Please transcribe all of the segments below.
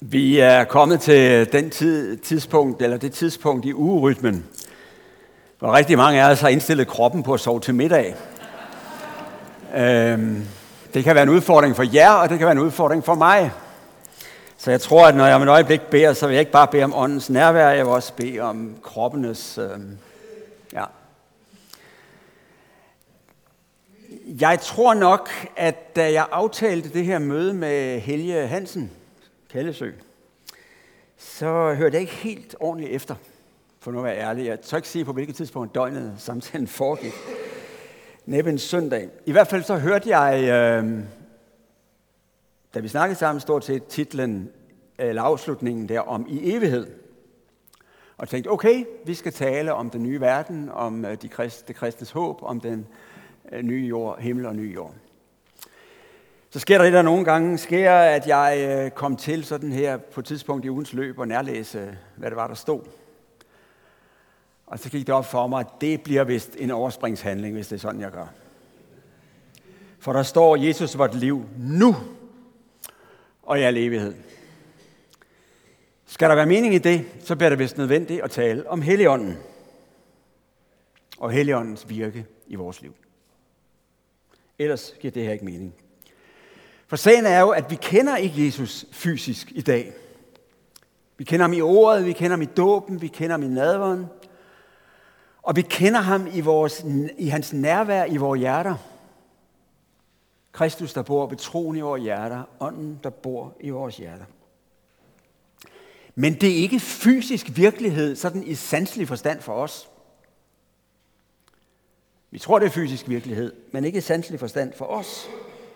Vi er kommet til det tidspunkt i ugerytmen, hvor rigtig mange af os har indstillet kroppen på at sove til middag. Det kan være en udfordring for jer, og det kan være en udfordring for mig. Så jeg tror, at når jeg om et øjeblik beder, så vil jeg ikke bare bede om åndens nærvær, jeg vil også bede om kroppenes. Jeg tror nok, at da jeg aftalte det her møde med Helge Hansen, Kallesø, så hørte jeg ikke helt ordentligt efter, for nu at være ærlig. Jeg tør ikke sige, på hvilket tidspunkt døgnet samtalen foregik. Næppe en søndag. I hvert fald så hørte jeg, da vi snakkede sammen, stort set titlen, eller afslutningen der, om i evighed. Og tænkte, okay, vi skal tale om den nye verden, om det kristnes håb, om den nye jord, himmel og ny jord. Så sker der det, der nogle gange sker, at jeg kom til sådan her på et tidspunkt i ugens løb og nærlæse, hvad det var, der stod. Og så gik det op for mig, at det bliver vist en overspringshandling, hvis det er sådan, jeg gør. For der står, Jesus vort liv nu og i al evighed. Skal der være mening i det, så bliver det vist nødvendigt at tale om Helligånden og Helligåndens virke i vores liv. Ellers giver det her ikke mening. For sagen er jo, at vi kender ikke Jesus fysisk i dag. Vi kender ham i ordet, vi kender ham i dåben, vi kender ham i nadveren. Og vi kender ham i hans nærvær i vores hjerter. Kristus, der bor ved troen i vores hjerter. Ånden, der bor i vores hjerter. Men det er ikke fysisk virkelighed, sådan i sanselig forstand for os. Vi tror, det er fysisk virkelighed, men ikke i sanselig forstand for os.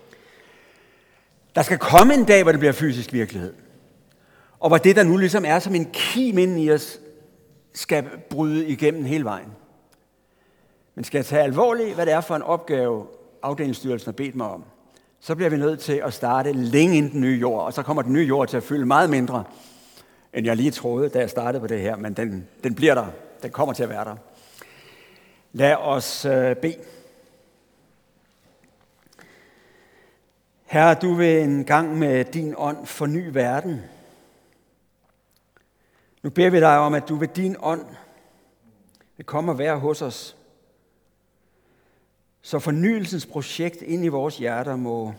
Der skal komme en dag, hvor det bliver fysisk virkelighed. Og hvor det, der nu ligesom er som en kim inden i os, skal bryde igennem hele vejen. Men skal jeg tage alvorligt, hvad det er for en opgave, afdelingsstyrelsen har bedt mig om, så bliver vi nødt til at starte længe inden den nye jord. Og så kommer den nye jord til at fylde meget mindre, end jeg lige troede, da jeg startede på det her. Men den bliver der. Den kommer til at være der. Lad os bede. Herre, du vil en gang med din ånd forny verden. Nu beder vi dig om, at du ved din ånd vil komme og være hos os. Så fornyelsens projekt ind i vores hjerter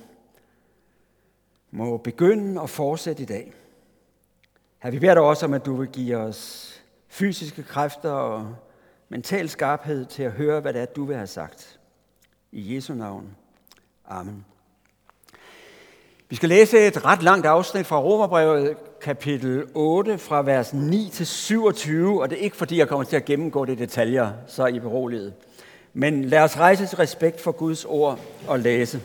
må begynde og fortsætte i dag. Herre, vi beder dig også om, at du vil give os fysiske kræfter og mental skarphed til at høre, hvad det er, du vil have sagt. I Jesu navn. Amen. Vi skal læse et ret langt afsnit fra Romerbrevet, kapitel 8, fra vers 9 til 27, og det er ikke fordi, jeg kommer til at gennemgå det i detaljer, så er I beroliget. Men lad os rejse til respekt for Guds ord og læse.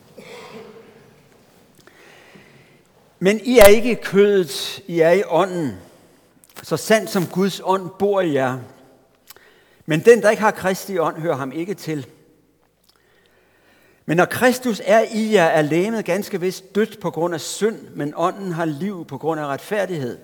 Men I er ikke kødet, I er i ånden, så sandt som Guds ånd bor i jer. Men den, der ikke har Kristi ånd, hører ham ikke til. Men når Kristus er i jer, er legemet ganske vist dødt på grund af synd, men ånden har liv på grund af retfærdighed.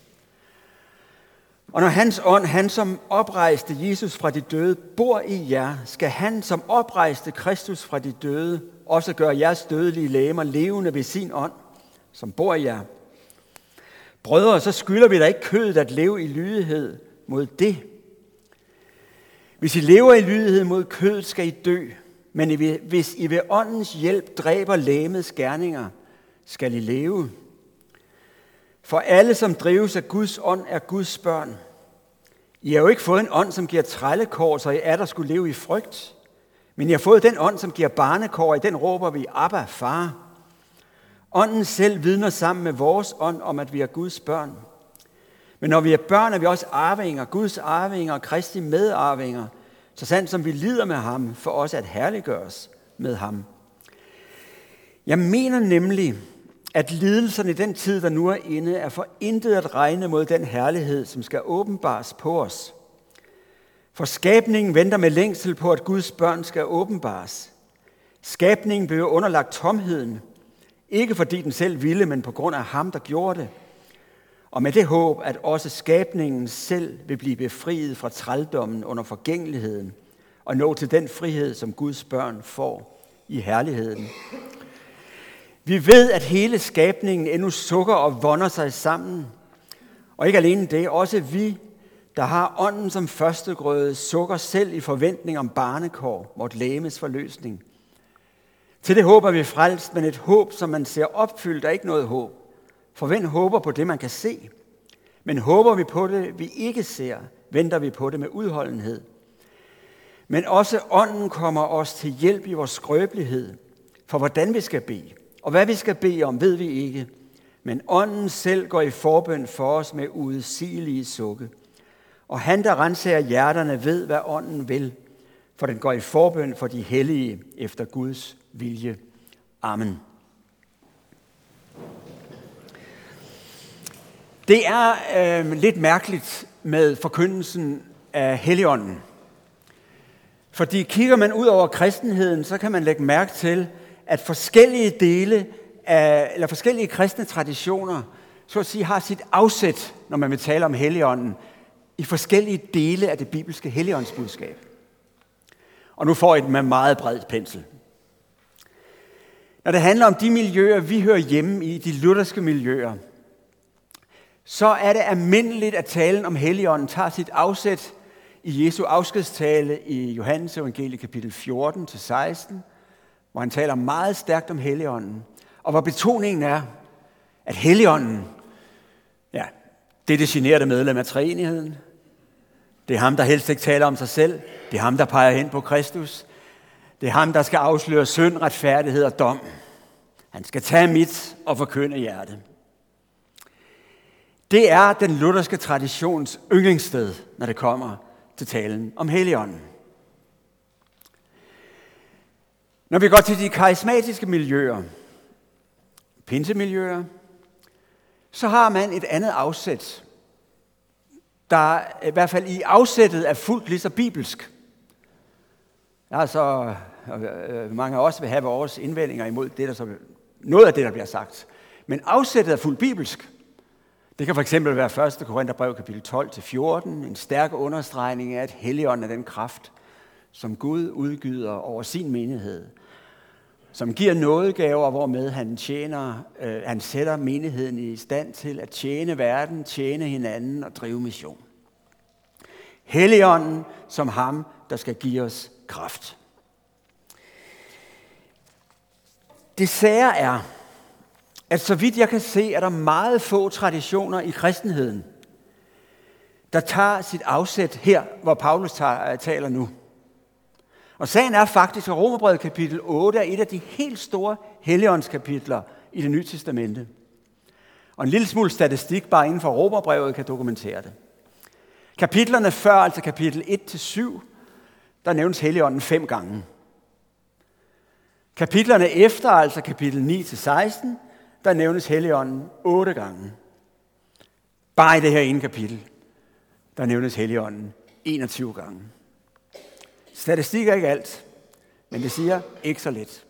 Og når hans ånd, han som oprejste Jesus fra de døde, bor i jer, skal han som oprejste Kristus fra de døde, også gøre jeres dødelige legemer levende ved sin ånd, som bor i jer. Brødre, så skylder vi da ikke kødet at leve i lydighed mod det. Hvis I lever i lydighed mod kødet, skal I dø. Men hvis I ved åndens hjælp dræber legemets gerninger, skal I leve. For alle, som drives af Guds ånd, er Guds børn. I har jo ikke fået en ånd, som giver trællekår, så I der skulle leve i frygt. Men I har fået den ånd, som giver barnekår, og i den råber vi, Abba, far. Ånden selv vidner sammen med vores ånd om, at vi er Guds børn. Men når vi er børn, er vi også arvinger, Guds arvinger og Kristi medarvinger, så sandt som vi lider med ham, for os at herliggøres med ham. Jeg mener nemlig, at lidelserne i den tid, der nu er inde, er for intet at regne mod den herlighed, som skal åbenbares på os. For skabningen venter med længsel på, at Guds børn skal åbenbares. Skabningen blev underlagt tomheden, ikke fordi den selv ville, men på grund af ham, der gjorde det. Og med det håb, at også skabningen selv vil blive befriet fra trældommen under forgængeligheden, og nå til den frihed, som Guds børn får i herligheden. Vi ved, at hele skabningen endnu sukker og vonder sig sammen. Og ikke alene det, også vi, der har ånden som førstegrøde, sukker selv i forventning om barnekår, vort legemes forløsning. Til det håber vi frelst, men et håb, som man ser opfyldt, er ikke noget håb. For hvem håber på det, man kan se? Men håber vi på det, vi ikke ser, venter vi på det med udholdenhed. Men også ånden kommer os til hjælp i vores skrøbelighed, for hvordan vi skal bede. Og hvad vi skal bede om, ved vi ikke. Men ånden selv går i forbøn for os med udsigelige sukke. Og han, der renser hjerterne, ved, hvad ånden vil, for den går i forbøn for de hellige efter Guds vilje. Amen. Det er lidt mærkeligt med forkyndelsen af Helligånden. Fordi kigger man ud over kristenheden, så kan man lægge mærke til, at forskellige kristne traditioner, så at sige, har sit afsæt, når man vil tale om Helligånden, i forskellige dele af det bibelske Helligåndsbudskab. Og nu får I det med meget bred pensel. Når det handler om de miljøer, vi hører hjemme i, de lutherske miljøer, så er det almindeligt, at talen om Helligånden tager sit afsæt i Jesu afskedstale i Johannes evangeliet kapitel 14-16, hvor han taler meget stærkt om Helligånden, og hvor betoningen er, at Helligånden, ja, det er det generede medlem af treenigheden. Det er ham, der helst ikke taler om sig selv. Det er ham, der peger hen på Kristus. Det er ham, der skal afsløre synd, retfærdighed og dom. Han skal tage mit og forkynde hjerte. Det er den lutherske traditions yndlingssted, når det kommer til talen om Helligånden. Når vi går til de karismatiske miljøer, pinsemiljøer, så har man et andet afsæt, der i hvert fald i afsættet er fuldt lige så bibelsk. Altså, mange af os vil have vores indvendinger imod det, noget af det, der bliver sagt. Men afsættet er fuldt bibelsk. Det kan for eksempel være 1. Korintherbrev kapitel 12-14, en stærk understregning af, at Helligånden er den kraft, som Gud udgyder over sin menighed, som giver nådegaver, hvormed han sætter menigheden i stand til at tjene verden, tjene hinanden og drive mission. Helligånden som ham, der skal give os kraft. Det sære er, at så vidt jeg kan se, er der meget få traditioner i kristenheden, der tager sit afsæt her, hvor Paulus taler nu. Og sagen er faktisk, at Romerbrevet kapitel 8 er et af de helt store Helligåndskapitler i Det Nye Testamente. Og en lille smule statistik bare inden for Romerbrevet kan dokumentere det. Kapitlerne før, altså kapitel 1-7, der nævnes Helligånden 5 gange. Kapitlerne efter, altså kapitel 9-16, der nævnes Helligånden 8 gange. Bare i det her ene kapitel, der nævnes Helligånden 21 gange. Statistik er ikke alt, men det siger ikke så lidt.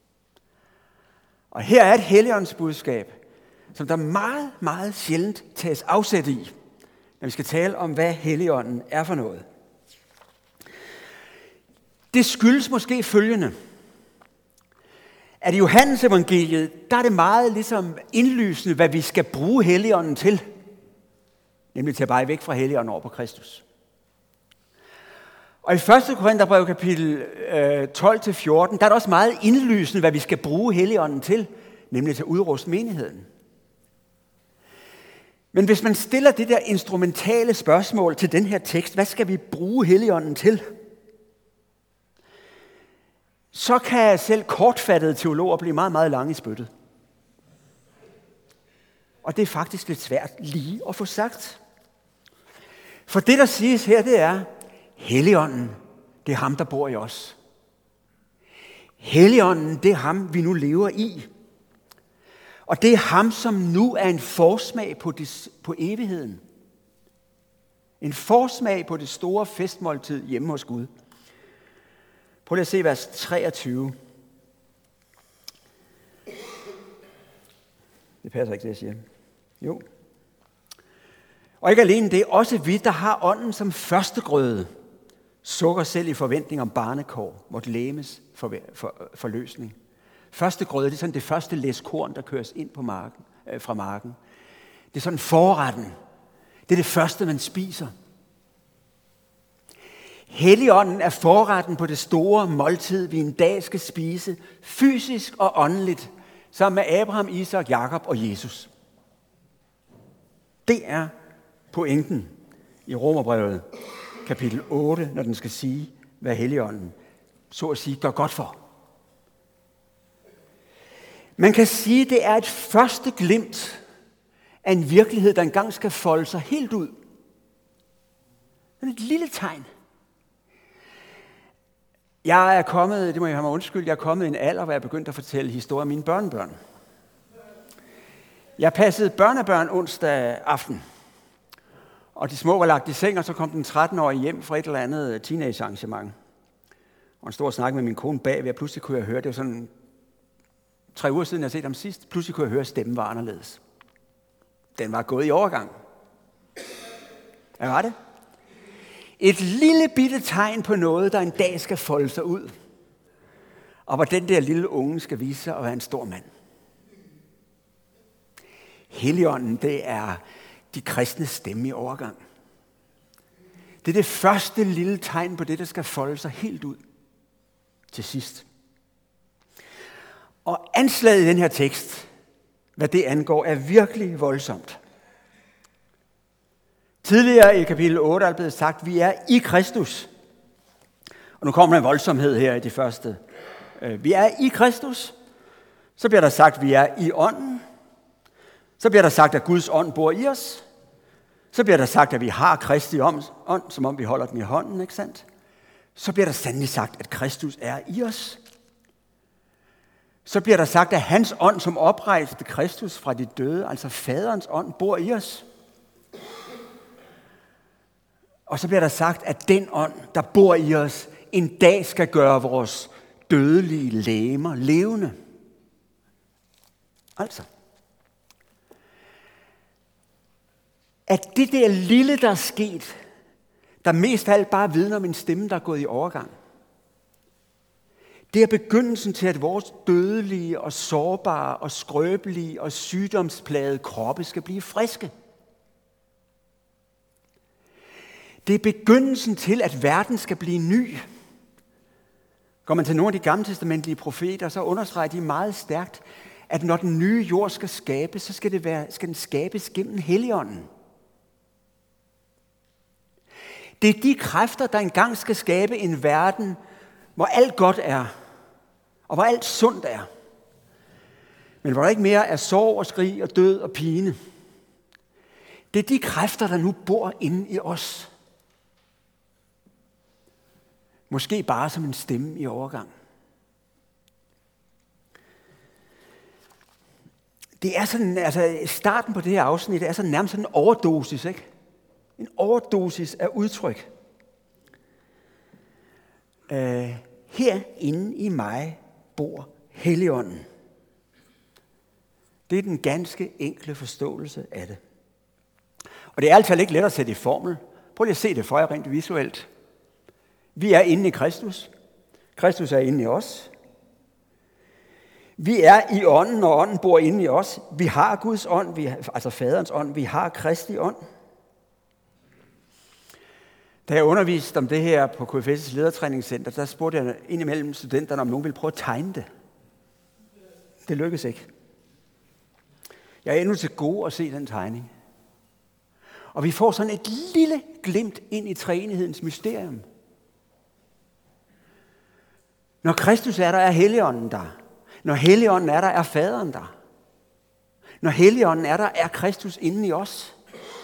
Og her er et Helligåndsbudskab, som der meget, meget sjældent tages afsæt i, når vi skal tale om, hvad Helligånden er for noget. Det skyldes måske følgende, at i Johannes evangeliet, der er det meget ligesom indlysende, hvad vi skal bruge Helligånden til. Nemlig til at bage væk fra Helligånden over på Kristus. Og i 1. Korintherbrev kapitel 12-14, der er det også meget indlysende, hvad vi skal bruge Helligånden til. Nemlig til at udruste menigheden. Men hvis man stiller det der instrumentale spørgsmål til den her tekst, hvad skal vi bruge Helligånden til? Så kan selv kortfattede teologer blive meget, meget lange i spyttet. Og det er faktisk lidt svært lige at få sagt. For det, der siges her, det er, Helligånden, det er ham, der bor i os. Helligånden, det er ham, vi nu lever i. Og det er ham, som nu er en forsmag på evigheden. En forsmag på det store festmåltid hjemme hos Gud. Prøv lige at se vers 23. Det passer ikke, det jeg siger. Jo. Og ikke alene det, også vi, der har ånden som førstegrøde, sukker selv i forventning om barnekår, vort legemes forløsning. Første grøde, det er sådan det første læs korn, der køres ind på marken, fra marken. Det er sådan forretten. Det er det første, man spiser. Helligånden er forretten på det store måltid, vi en dag skal spise, fysisk og åndeligt, sammen med Abraham, Isak, Jakob og Jesus. Det er pointen i Romerbrevet, kapitel 8, når den skal sige, hvad Helligånden, så at sige, gør godt for. Man kan sige, det er et første glimt af en virkelighed, der engang skal folde sig helt ud. Det er et lille tegn. Jeg er kommet, det må jeg have mig undskyld, jeg er kommet i en alder, hvor jeg er begyndt at fortælle historier af mine børnebørn. Jeg passede børnebørn onsdag aften, og de små var lagt i seng, og så kom den 13-årige hjem fra et eller andet teenagearrangement. Og en stor snak med min kone bagved, og pludselig kunne jeg høre, det var sådan 3 uger siden, jeg set ham sidst, pludselig kunne jeg høre, at stemmen var anderledes. Den var gået i overgang. Hvad var det? Et lille bitte tegn på noget, der en dag skal folde sig ud. Og hvor den der lille unge skal vise sig at være en stor mand. Helligånden, det er de kristnes stemme i overgang. Det er det første lille tegn på det, der skal folde sig helt ud til sidst. Og anslaget i den her tekst, hvad det angår, er virkelig voldsomt. Tidligere i kapitel 8 er det blevet sagt, at vi er i Kristus. Og nu kommer der en voldsomhed her i det første. Vi er i Kristus. Så bliver der sagt, at vi er i ånden. Så bliver der sagt, at Guds ånd bor i os. Så bliver der sagt, at vi har Kristi ånd, som om vi holder den i hånden, ikke sandt? Så bliver der sandelig sagt, at Kristus er i os. Så bliver der sagt, at hans ånd, som oprejste Kristus fra de døde, altså faderens ånd, bor i os. Og så bliver der sagt, at den ånd, der bor i os, en dag skal gøre vores dødelige legemer levende. Altså, at det der lille, der er sket, der mest af alt bare vidner om en stemme, der er gået i overgang. Det er begyndelsen til, at vores dødelige og sårbare og skrøbelige og sygdomsplagede kroppe skal blive friske. Det er begyndelsen til, at verden skal blive ny. Går man til nogle af de gammeltestamentlige profeter, så understreger de meget stærkt, at når den nye jord skal skabes, så skal den skabes gennem Helligånden. Det er de kræfter, der engang skal skabe en verden, hvor alt godt er, og hvor alt sundt er. Men hvor der ikke mere er sorg og skrig og død og pine. Det er de kræfter, der nu bor inde i os. Måske bare som en stemme i overgang. Det er sådan, altså starten på det her afsnit er sådan nærmest sådan en overdosis, ikke? En overdosis af udtryk. Herinde i mig bor Helligånden. Det er den ganske enkle forståelse af det. Og det er altid ikke let at sætte i formel. Prøv lige at se det for jer rent visuelt. Vi er inde i Kristus. Kristus er inde i os. Vi er i ånden, og ånden bor inde i os. Vi har Guds ånd, altså faderens ånd. Vi har Kristi ånd. Da jeg underviste om det her på KFS' ledertræningscenter, der spurgte jeg indimellem studenterne, om nogen ville prøve at tegne det. Det lykkedes ikke. Jeg er endnu til gode at se den tegning. Og vi får sådan et lille glimt ind i treenighedens mysterium. Når Kristus er der, er Helligånden der. Når Helligånden er der, er Faderen der. Når Helligånden er der, er Kristus inde i os.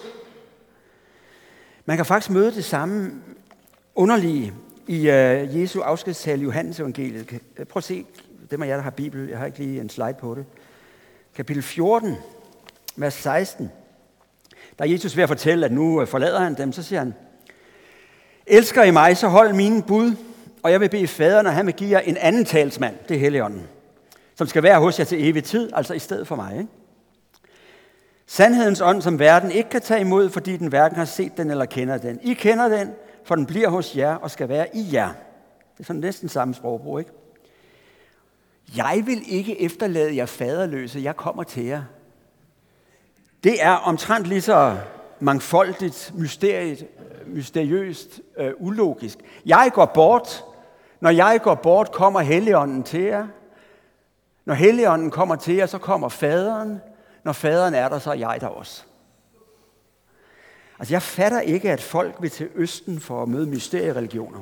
Man kan faktisk møde det samme underlige i Jesu afskedstale i Johannes evangeliet. Prøv at se, dem af jer, der har Bibel, jeg har ikke lige en slide på det. Kapitel 14, vers 16. Der er Jesus ved at fortælle, at nu forlader han dem, så siger han, elsker I mig, så hold mine bud, og jeg vil bede faderen, og han vil give jer en anden talsmand, det er Helligånden, som skal være hos jer til evig tid, altså i stedet for mig. Ikke? Sandhedens ånd, som verden ikke kan tage imod, fordi den hverken har set den eller kender den. I kender den, for den bliver hos jer og skal være i jer. Det er sådan næsten samme sprogbrug, ikke? Jeg vil ikke efterlade jer faderløse, jeg kommer til jer. Det er omtrent lige så mangfoldigt, mysteriøst, ulogisk. Jeg går bort. Når jeg går bort, kommer Helligånden til jer. Når Helligånden kommer til jer, så kommer faderen. Når faderen er der, så er jeg der også. Altså, jeg fatter ikke, at folk vil til Østen for at møde mysteriereligioner.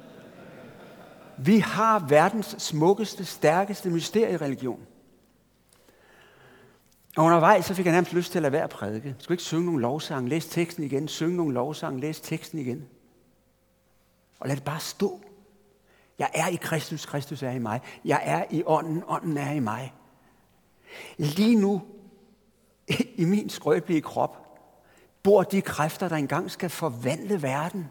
Vi har verdens smukkeste, stærkeste mysteriereligion. Og undervejs så fik jeg nærmest lyst til at lade være at prædike. Skal ikke synge nogle lovsange, læs teksten igen, synge nogle lovsange, læs teksten igen. Og lad det bare stå. Jeg er i Kristus, Kristus er i mig. Jeg er i ånden, ånden er i mig. Lige nu, i min skrøbelige krop, bor de kræfter, der engang skal forvandle verden.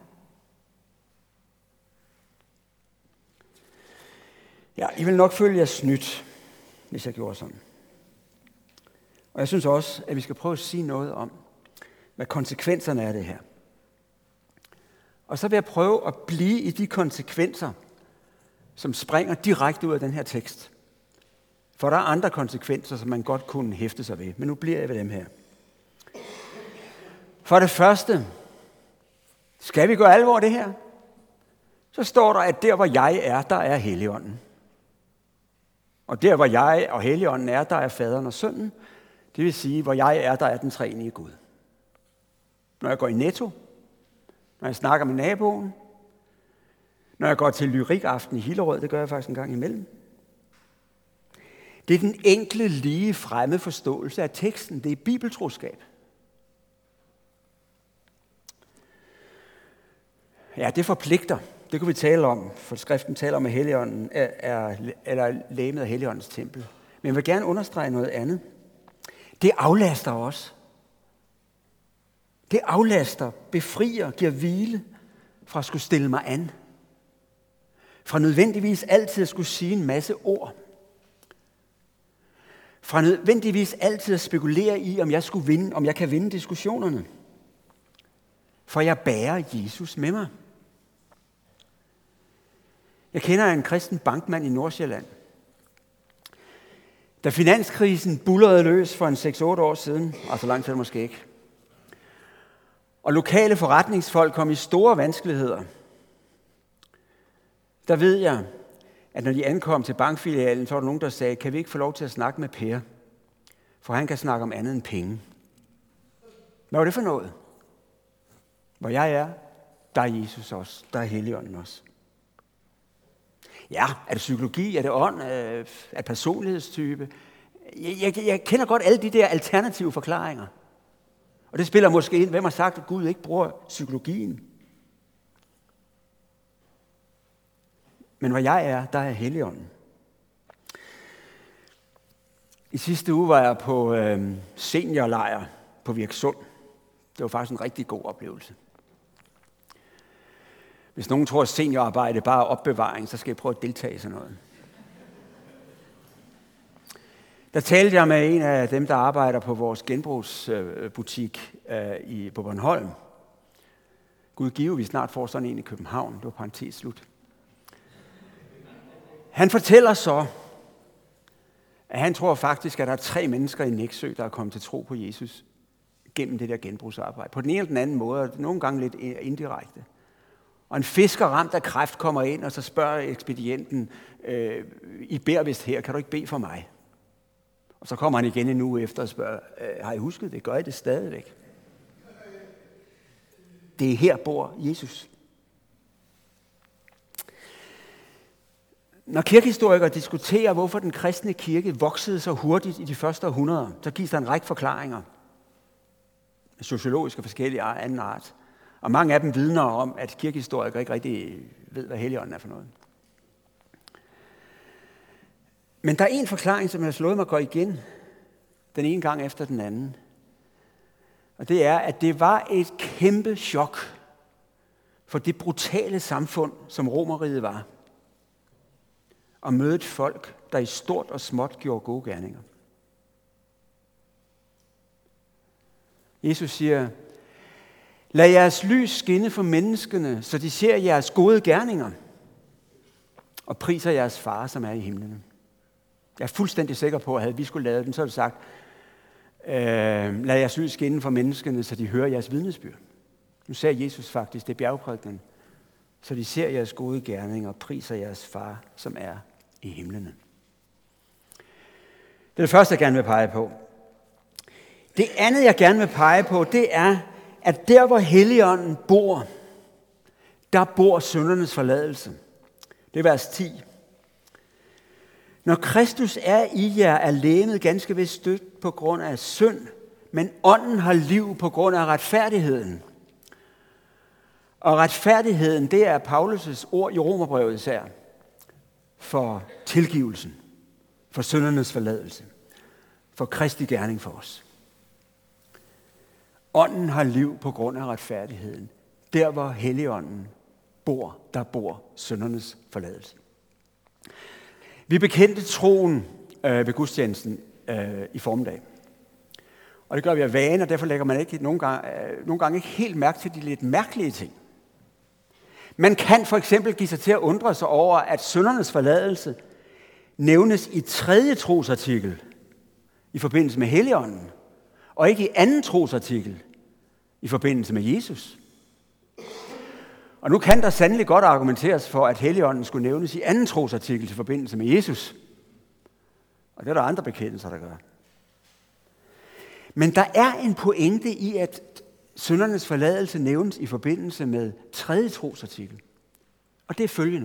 Ja, I vil nok føle jer snydt, hvis jeg gjorde sådan. Og jeg synes også, at vi skal prøve at sige noget om, hvad konsekvenserne er af det her. Og så vil jeg prøve at blive i de konsekvenser, som springer direkte ud af den her tekst. For der er andre konsekvenser, som man godt kunne hæfte sig ved. Men nu bliver jeg ved dem her. For det første, skal vi gøre alvor af det her? Så står der, at der hvor jeg er, der er Helligånden. Og der hvor jeg og Helligånden er, der er faderen og sønnen. Det vil sige, hvor jeg er, der er den treenige Gud. Når jeg går i Netto, når jeg snakker med naboen, når jeg går til lyrikaften i Hillerød, det gør jeg faktisk en gang imellem. Det er den enkle, lige fremme forståelse af teksten. Det er bibeltroskab. Ja, det forpligter. Det kunne vi tale om, for skriften taler om, at Helligånden er legemet af Helligåndens tempel. Men jeg vil gerne understrege noget andet. Det aflaster os. Det aflaster, befrier, giver hvile fra at skulle stille mig an. Fra nødvendigvis altid at skulle sige en masse ord. Fra nødvendigvis altid at spekulere i, om jeg kan vinde diskussionerne. For jeg bærer Jesus med mig. Jeg kender en kristen bankmand i Nordsjælland. Da finanskrisen bullerede løs for en 6-8 år siden, altså langt til måske ikke, og lokale forretningsfolk kom i store vanskeligheder, der ved jeg, at når de ankom til bankfilialen, så var der nogen, der sagde, kan vi ikke få lov til at snakke med Per? For han kan snakke om andet end penge. Hvad var det for noget? Hvor jeg er, der er Jesus også. Der er Helligånden også. Ja, er det psykologi? Er det ånd? Er det personlighedstype? Jeg kender godt alle de der alternative forklaringer. Og det spiller måske ind. Hvem har sagt, at Gud ikke bruger psykologien? Men hvor jeg er, der er Helligånden. I sidste uge var jeg på seniorlejr på Virksund. Det var faktisk en rigtig god oplevelse. Hvis nogen tror, at seniorarbejde bare er opbevaring, så skal jeg prøve at deltage i sådan noget. Der talte jeg med en af dem, der arbejder på vores genbrugsbutik på Bornholm. Gud give, vi snart får sådan en i København. Det var parentes slut. Han fortæller så, at han tror faktisk, at der er 3 mennesker i Nexø, der er kommet til tro på Jesus gennem det der genbrugsarbejde. På den ene eller den anden måde, og nogle gange lidt indirekte. Og en fisker ramt af kræft kommer ind, og så spørger ekspedienten, I beder vist her, kan du ikke bede for mig? Og så kommer han igen en uge efter og spørger, har I husket det? Gør I det stadigvæk? Det er her bor Jesus. Når kirkehistorikere diskuterer, hvorfor den kristne kirke voksede så hurtigt i de første århundreder, så gives der en række forklaringer. Sociologiske og forskellige anden art. Og mange af dem vidner om, at kirkehistorikere ikke rigtig ved, hvad Helligånden er for noget. Men der er en forklaring, som jeg har slået mig gå igen, den ene gang efter den anden. Og det er, at det var et kæmpe chok for det brutale samfund, som Romerriget var. Og møde et folk, der i stort og småt gjorde gode gerninger. Jesus siger, lad jeres lys skinne for menneskene, så de ser jeres gode gerninger, og priser jeres far, som er i himlene. Jeg er fuldstændig sikker på, at havde vi skulle lave den, så havde det sagt, lad jeres lys skinne for menneskene, så de hører jeres vidnesbyrd. Nu sagde Jesus faktisk, det er bjergprædikenen, så de ser jeres gode gerninger og priser jeres far, som er i himlene. Det er det første, jeg gerne vil pege på. Det andet, jeg gerne vil pege på, det er, at der, hvor Helligånden bor, der bor syndernes forladelse. Det er vers 10. Når Kristus er i jer, er legemet ganske vist stødt på grund af synd, men ånden har liv på grund af retfærdigheden. Og retfærdigheden, det er Paulus' ord i Romerbrevet især, for tilgivelsen, for syndernes forladelse, for Kristi gerning for os. Ånden har liv på grund af retfærdigheden. Der, hvor Helligånden bor, der bor syndernes forladelse. Vi bekendte troen ved gudstjenesten i formiddag. Og det gør vi af vane, og derfor lægger man ikke nogle gange ikke helt mærke til de lidt mærkelige ting. Man kan for eksempel give sig til at undre sig over, at syndernes forladelse nævnes i 3. trosartikel i forbindelse med Helligånden, og ikke i 2. trosartikel i forbindelse med Jesus. Og nu kan der sandelig godt argumenteres for, at Helligånden skulle nævnes i 2. trosartikel i forbindelse med Jesus. Og det er der andre bekendelser, der gør. Men der er en pointe i, at syndernes forladelse nævnes i forbindelse med 3. trosartikel. Og det er følgende.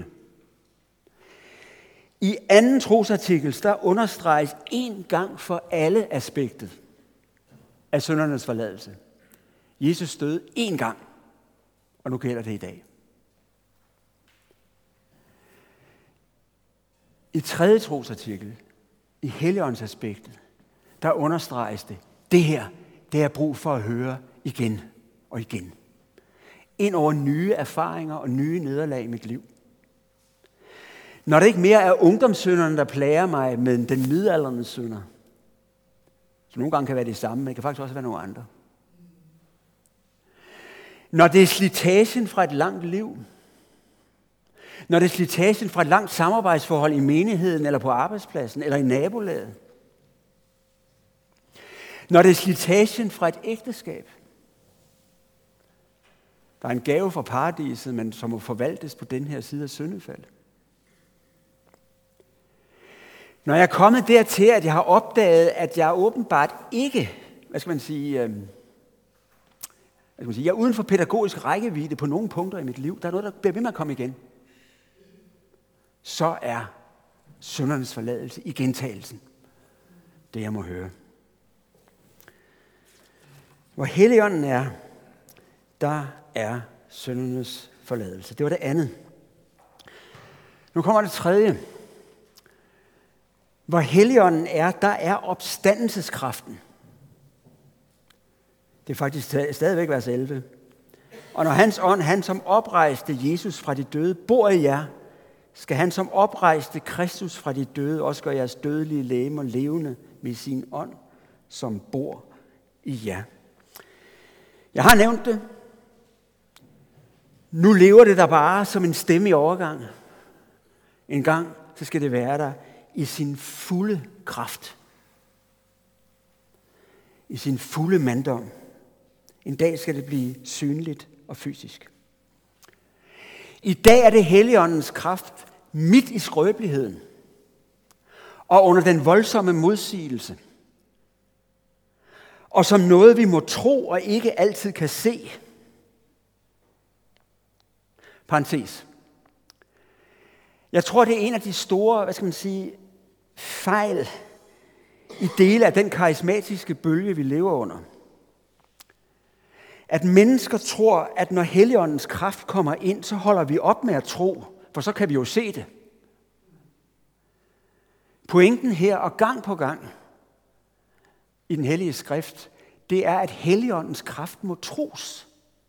I 2. trosartikel, der understreges en gang for alle aspektet af syndernes forladelse. Jesus døde én gang, og nu gælder det i dag. I 3. trosartikel, i Helligåndens aspektet, der understreges det. Det her, det er brug for at høre igen og igen. Ind over nye erfaringer og nye nederlag i mit liv. Når det ikke mere er ungdomssynderne, der plager mig, men den midaldrende synder, som nogle gange kan være det samme, men det kan faktisk også være nogle andre. Når det er slitagen fra et langt liv, når det er slitagen fra et langt samarbejdsforhold i menigheden, eller på arbejdspladsen, eller i nabolaget. Når det er slitagen fra et ægteskab. Der er en gave fra paradiset, men som må forvaltes på den her side af syndefald. Når jeg er kommet dertil, at jeg har opdaget, at jeg åbenbart ikke, jeg er uden for pædagogisk rækkevidde på nogle punkter i mit liv. Der er noget, der bliver ved med at komme igen. Så er syndernes forladelse i gentagelsen det, jeg må høre. Hvor Helligånden er, der er syndernes forladelse. Det var det andet. Nu kommer det tredje. Hvor Helligånden er, der er opstandelseskraften. Det er faktisk stadigvæk vers 11. Og når hans ånd, han som oprejste Jesus fra de døde, bor i jer, skal han som oprejste Kristus fra de døde også gøre jeres dødelige legemer levende med sin ånd, som bor i jer. Jeg har nævnt det. Nu lever det der bare som en stemme i overgang. En gang, så skal det være der i sin fulde kraft. I sin fulde manddom. En dag skal det blive synligt og fysisk. I dag er det Helligåndens kraft midt i skrøbeligheden og under den voldsomme modsigelse. Og som noget, vi må tro og ikke altid kan se. Parentes. Jeg tror, det er en af de store, fejl i dele af den karismatiske bølge, vi lever under. At mennesker tror, at når Helligåndens kraft kommer ind, så holder vi op med at tro, for så kan vi jo se det. Pointen her, og gang på gang i den hellige skrift, det er, at Helligåndens kraft må tros.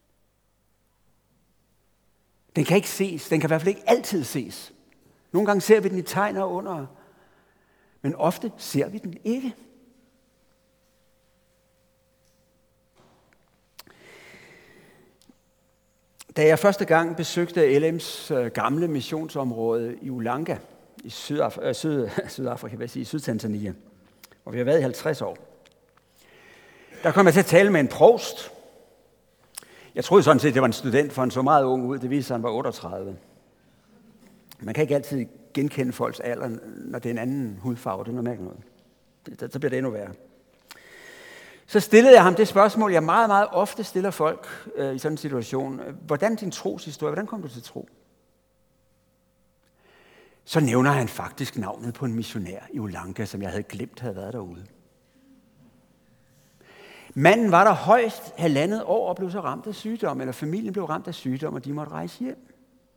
Den kan ikke ses, den kan i hvert fald ikke altid ses. Nogle gange ser vi den i tegn og under, men ofte ser vi den ikke. Da jeg første gang besøgte LM's gamle missionsområde i Ulanga i Sydafrika, i Sydtanzania, hvor vi har været i 50 år. Der kom jeg til at tale med en provst. Jeg troede sådan set, det var en student, for han så meget ung ud. Det viste sig, han var 38. Man kan ikke altid genkende folks alder, når det er en anden hudfarve. Det er noget mærkeligt noget. Så bliver det endnu værre. Så stillede jeg ham det spørgsmål, jeg meget, meget ofte stiller folk i sådan en situation. Hvordan din troshistorie? Hvordan kom du til tro? Så nævner han faktisk navnet på en missionær i Ulanka, som jeg havde glemt havde været derude. Manden var der højst 1,5 år og blev så ramt af sygdom, eller familien blev ramt af sygdom, og de måtte rejse hjem.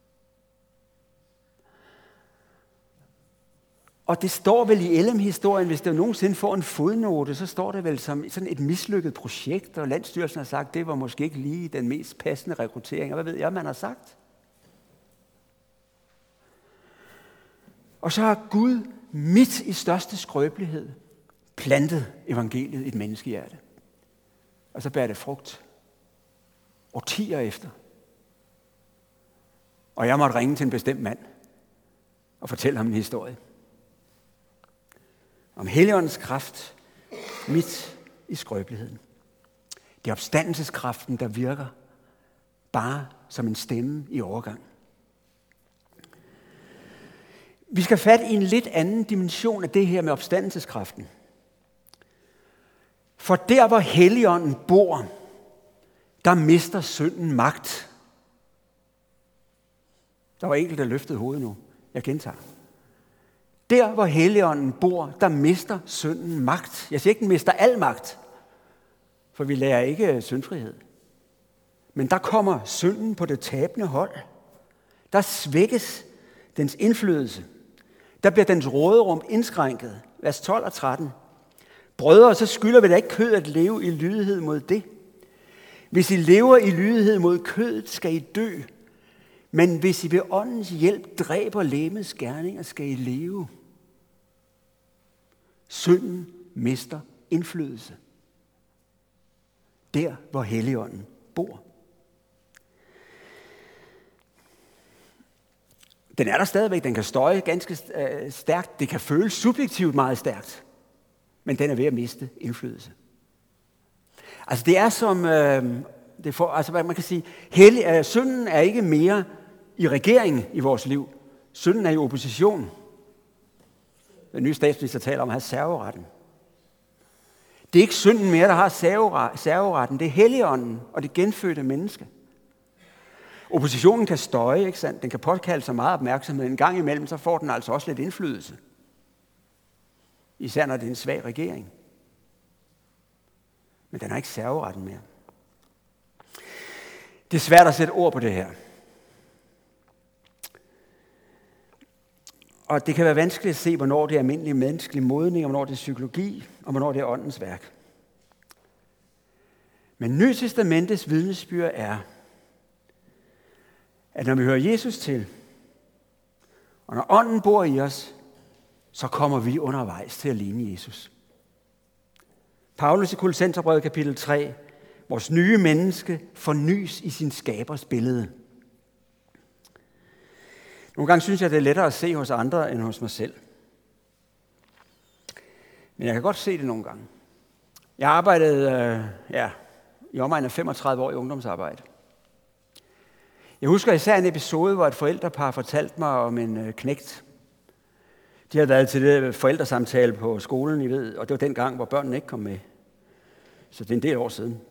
Og det står vel i Elem-historien, hvis der nogensinde får en fodnote, så står det vel som sådan et mislykket projekt, og Landsstyrelsen har sagt, det var måske ikke lige den mest passende rekruttering, og hvad ved jeg, man har sagt? Og så har Gud midt i største skrøbelighed plantet evangeliet i et menneskehjerte. Og så bærer det frugt. Årtier efter. Og jeg måtte ringe til en bestemt mand og fortælle ham en historie. Om Helligåndens kraft midt i skrøbeligheden. Det er opstandelseskraften, der virker bare som en stemme i overgang. Vi skal fat i en lidt anden dimension af det her med opstandelseskraften. For der, hvor Helligånden bor, der mister synden magt. Der var enkelt, der løftede hovedet nu. Jeg gentager. Der, hvor Helligånden bor, der mister synden magt. Jeg siger ikke, den mister al magt, for vi lærer ikke syndfrihed. Men der kommer synden på det tabende hold. Der svækkes dens indflydelse. Der bliver dens råderum indskrænket. Vers 12 og 13. Brødre, så skylder vi da ikke kød at leve i lydighed mod det. Hvis I lever i lydighed mod kødet, skal I dø. Men hvis I ved åndens hjælp dræber legemets gerninger, skal I leve. Synden mister indflydelse. Der, hvor Helligånden bor. Den er der stadigvæk. Den kan støje ganske stærkt. Det kan føles subjektivt meget stærkt. Men den er ved at miste indflydelse. Altså det er som, man kan sige, synden er ikke mere i regeringen i vores liv. Synden er i opposition. Den nye statsminister taler om at have serveretten. Det er ikke synden mere, der har serveretten. Det er Helligånden og det genfødte menneske. Oppositionen kan støje, ikke sandt? Den kan påkalde sig meget opmærksomhed. En gang imellem, så får den altså også lidt indflydelse. Især når det er en svag regering. Men den har ikke serveretten mere. Det er svært at sætte ord på det her. Og det kan være vanskeligt at se, hvornår det er almindelig menneskelig modning, og hvornår det er psykologi, og hvornår det er åndens værk. Men Nye Testamentets vidnesbyrd er, at når vi hører Jesus til, og når ånden bor i os, så kommer vi undervejs til at ligne Jesus. Paulus i Kolossenserbrevet kapitel 3, vores nye menneske fornys i sin skabers billede. Nogle gange synes jeg, det er lettere at se hos andre end hos mig selv. Men jeg kan godt se det nogle gange. Jeg arbejdede i omegn af 35 år i ungdomsarbejde. Jeg husker især en episode, hvor et forældrepar fortalte mig om en knægt. De havde været til det forældresamtale på skolen, I ved, og det var den gang, hvor børnene ikke kom med. Så det er en del år siden.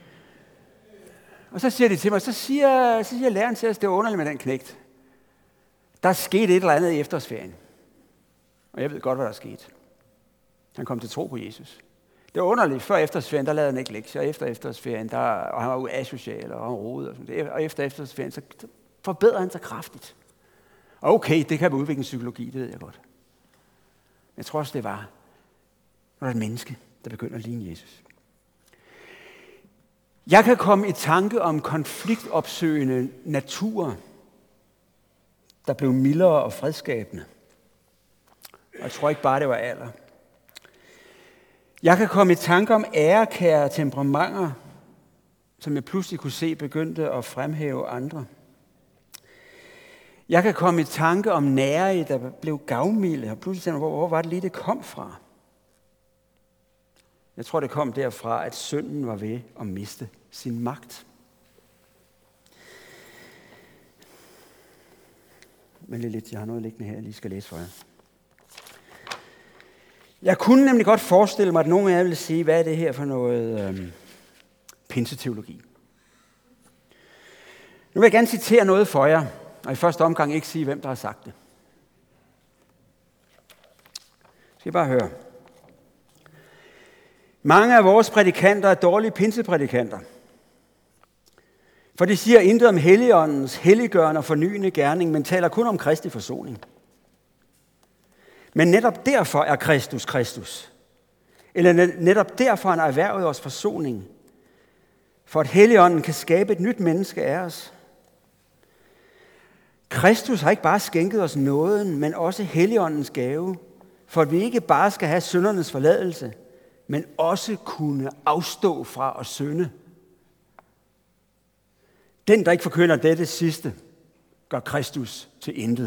Og så siger de til mig, så siger læreren til os, det var underligt med den knægt. Der er sket et eller andet i efterårsferien. Og jeg ved godt, hvad der er sket. Han kom til tro på Jesus. Det var underligt. Før efterårsferien, der lavede han ikke lektier. Og efter efterårsferien, og han var jo asocial og han rodede. Og efter efterårsferien, så forbedrede han sig kraftigt. Og okay, det kan være udviklingspsykologi, det ved jeg godt. Men jeg tror også, det var, når der er et menneske, der begynder at ligne Jesus. Jeg kan komme i tanke om konfliktopsøgende natur, der blev mildere og fredskabende. Og jeg tror ikke bare, det var alder. Jeg kan komme i tanke om ærekære temperamenter, som jeg pludselig kunne se begyndte at fremhæve andre. Jeg kan komme i tanke om nære, der blev gavmilde, og pludselig tænker, hvor var det lige, det kom fra? Jeg tror, det kom derfra, at synden var ved at miste sin magt. Men lidt, jeg har noget liggende her, jeg lige skal læse for jer. Jeg kunne nemlig godt forestille mig, at nogen af jer ville sige, hvad er det her for noget pinseteologi? Nu vil jeg gerne citere noget for jer, og i første omgang ikke sige, hvem der har sagt det. Skal I bare høre. Mange af vores prædikanter er dårlige pinseprædikanter. For de siger intet om Helligåndens helliggørende og fornyende gerning, men taler kun om Kristi forsoning. Men netop derfor er Kristus Kristus. Eller netop derfor han har erhvervet os forsoning. For at Helligånden kan skabe et nyt menneske af os. Kristus har ikke bare skænket os nåden, men også Helligåndens gave. For at vi ikke bare skal have syndernes forladelse, men også kunne afstå fra at synde. Den, der ikke forkynder dette sidste, gør Kristus til intet.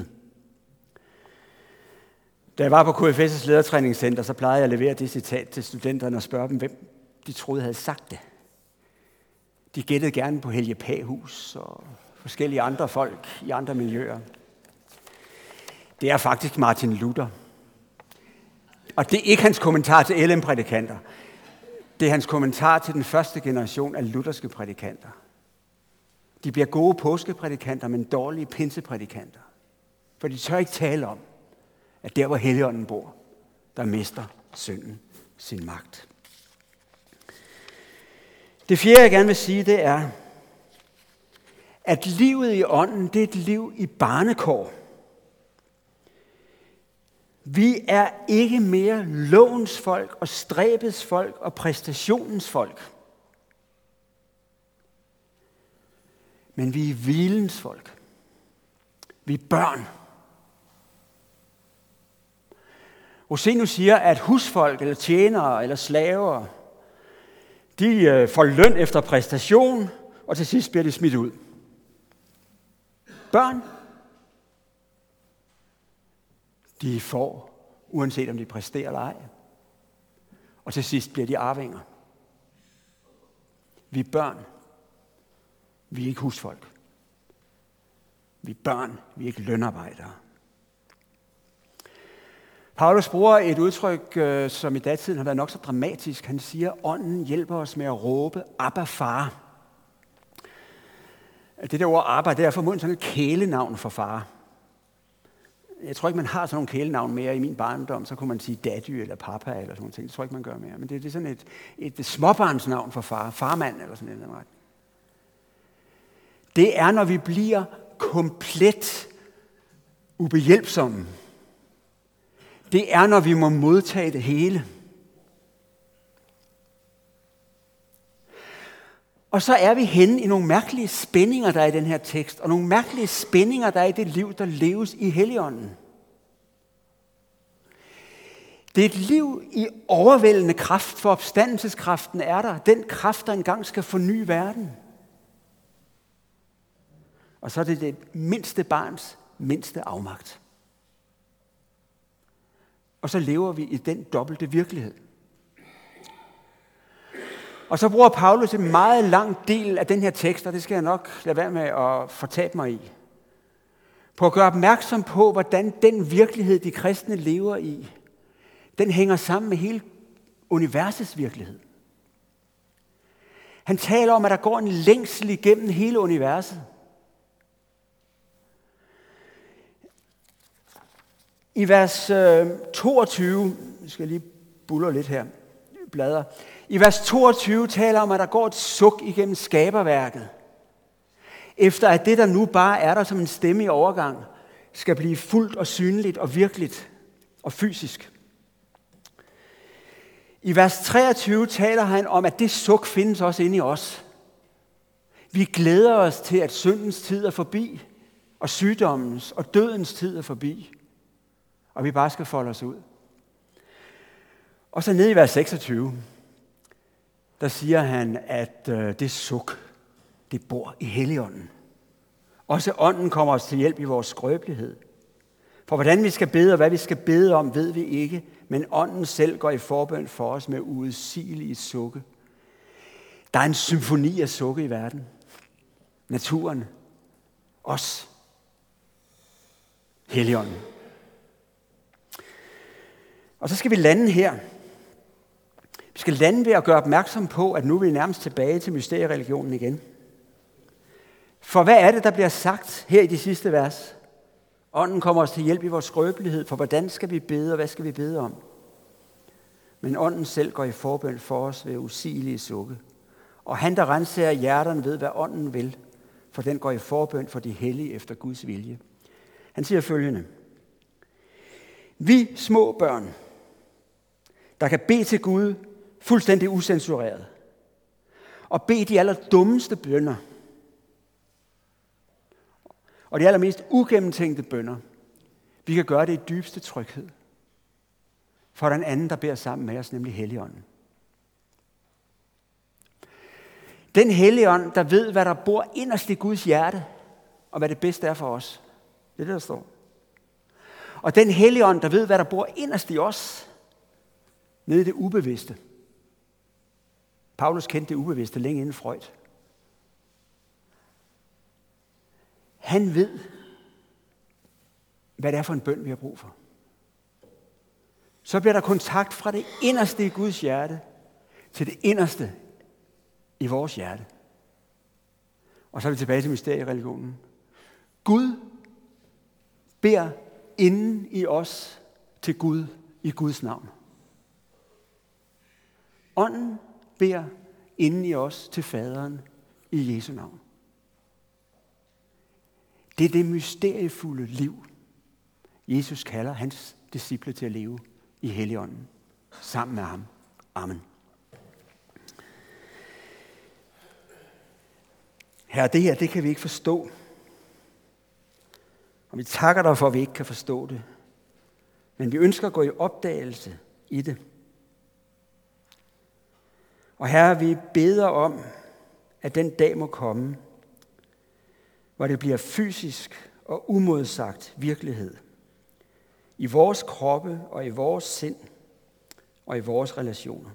Da jeg var på KFS' ledertræningscenter, så plejede jeg at levere det citat til studenterne og spørge dem, hvem de troede havde sagt det. De gættede gerne på Helge Pahus og forskellige andre folk i andre miljøer. Det er faktisk Martin Luther. Og det er ikke hans kommentar til LM-prædikanter. Det er hans kommentar til den første generation af lutherske prædikanter. De bliver gode påskeprædikanter, men dårlige pinseprædikanter. For de tør ikke tale om, at der, hvor Helligånden bor, der mister synden sin magt. Det fjerde, jeg gerne vil sige, det er, at livet i ånden, det er et liv i barnekår. Vi er ikke mere lovens folk og stræbets folk og præstationens folk. Men vi er hvilens folk. Vi er børn. Rosenius siger, at husfolk eller tjenere eller slaver, de får løn efter præstation, og til sidst bliver de smidt ud. Børn, de får, uanset om de præsterer eller ej. Og til sidst bliver de arvinger. Vi er børn. Vi er ikke husfolk. Vi er børn. Vi er ikke lønarbejdere. Paulus bruger et udtryk, som i datiden har været nok så dramatisk. Han siger, ånden hjælper os med at råbe, Abba, far. Det der ord Abba, det er formodentlig sådan et kælenavn for far. Jeg tror ikke, man har sådan nogle kælenavn mere i min barndom. Så kunne man sige daddy eller papa eller sådan noget. Det tror jeg ikke, man gør mere. Men det er sådan et småbarnsnavn for far. Farmand eller sådan noget. Det er, når vi bliver komplet ubehjælpsomme. Det er, når vi må modtage det hele. Og så er vi henne i nogle mærkelige spændinger, der er i den her tekst, og nogle mærkelige spændinger, der er i det liv, der leves i Helligånden. Det er et liv i overvældende kraft, for opstandelseskraften er der. Den kraft, der engang skal forny verden. Og så er det det mindste barns mindste afmagt. Og så lever vi i den dobbelte virkelighed. Og så bruger Paulus en meget lang del af den her tekst, og det skal jeg nok lade være med at fortabe mig i, på at gøre opmærksom på, hvordan den virkelighed, de kristne lever i, den hænger sammen med hele universets virkelighed. Han taler om, at der går en længsel igennem hele universet. I vers 22, jeg skal lige buller lidt her, bladre. I vers 22 taler om, at der går et suk igennem skaberværket. Efter at det, der nu bare er der som en stemme i overgang, skal blive fuldt og synligt og virkeligt og fysisk. I vers 23 taler han om, at det suk findes også inde i os. Vi glæder os til, at syndens tid er forbi, og sygdommens og dødens tid er forbi. Og vi bare skal folde os ud. Og så ned i vers 26, der siger han, at det suk, det bor i Helligånden. Også ånden kommer os til hjælp i vores skrøbelighed. For hvordan vi skal bede og hvad vi skal bede om, ved vi ikke, men ånden selv går i forbøn for os med uudsigelige sukke. Der er en symfoni af sukke i verden. Naturen. Os. Helligånden. Og så skal vi lande her. Vi skal lande ved at gøre opmærksom på, at nu er vi nærmest tilbage til mysteriereligionen igen. For hvad er det, der bliver sagt her i de sidste vers? Ånden kommer os til hjælp i vores skrøbelighed, for hvordan skal vi bede, og hvad skal vi bede om? Men ånden selv går i forbøn for os ved usigelige sukke. Og han, der renser hjerterne, ved, hvad ånden vil, for den går i forbøn for de hellige efter Guds vilje. Han siger følgende: vi små børn, der kan bede til Gud fuldstændig usensureret, og bede de allerdummeste bønner, og de allermest ugennemtænkte bønner, vi kan gøre det i dybeste tryghed, for den anden, der beder sammen med os, nemlig Helligånden. Den Helligånd, der ved, hvad der bor inderst i Guds hjerte, og hvad det bedste er for os. Det er det, der står. Og den Helligånd, der ved, hvad der bor inderst i os, nede i det ubevidste. Paulus kendte det ubevidste længe inden Freud. Han ved, hvad det er for en bøn, vi har brug for. Så bliver der kontakt fra det inderste i Guds hjerte til det inderste i vores hjerte. Og så er vi tilbage til mysteriereligionen. Gud beder inden i os til Gud i Guds navn. Ånden beder inden i os til Faderen i Jesu navn. Det er det mysteriefulde liv, Jesus kalder hans disciple til at leve i Helligånden, sammen med ham. Amen. Herre, det her, det kan vi ikke forstå. Og vi takker dig for, at vi ikke kan forstå det. Men vi ønsker at gå i opdagelse i det. Og Herre, vi beder om, at den dag må komme, hvor det bliver fysisk og umodsagt virkelighed. I vores kroppe og i vores sind og i vores relationer.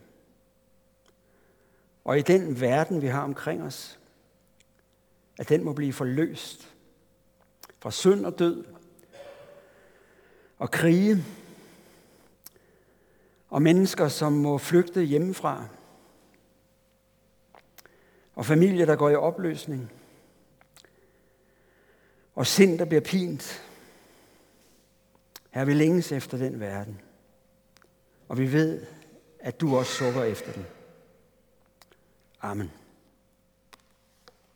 Og i den verden, vi har omkring os, at den må blive forløst fra synd og død og krige og mennesker, som må flygte hjemmefra og familier, der går i opløsning og sind, der bliver pint. Her vi længes efter den verden, og vi ved, at du også sukker efter den. Amen.